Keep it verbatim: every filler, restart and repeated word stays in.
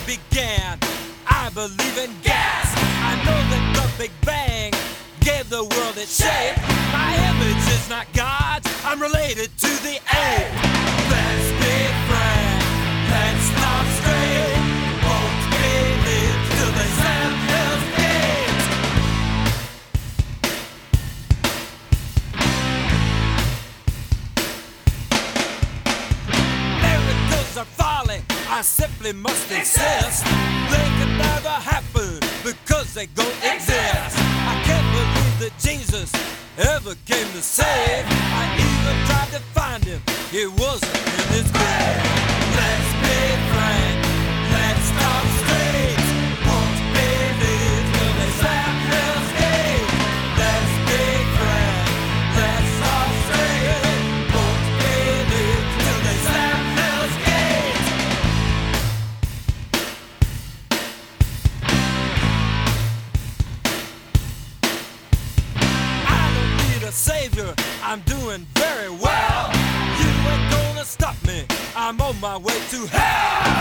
began. I believe in gas. I know that the Big Bang gave the world its shape. My image is not God's. I'm related to the ape. Let's be frank. Let's stop straight. Won't believe till they slam hell's gates. Miracles are falling. I simply must insist. They could never happen because they don't exist. I can't believe that Jesus ever came to save. I even tried to find him. He wasn't in his grave. Let's be frank. Let's stop straight. Won't believe till they slam hell's gate. Let's be frank. Let's stop straight. Won't believe till they slam hell's gate. I don't need a savior. I'm doing very well. You ain't gonna stop me. I'm on my way to hell.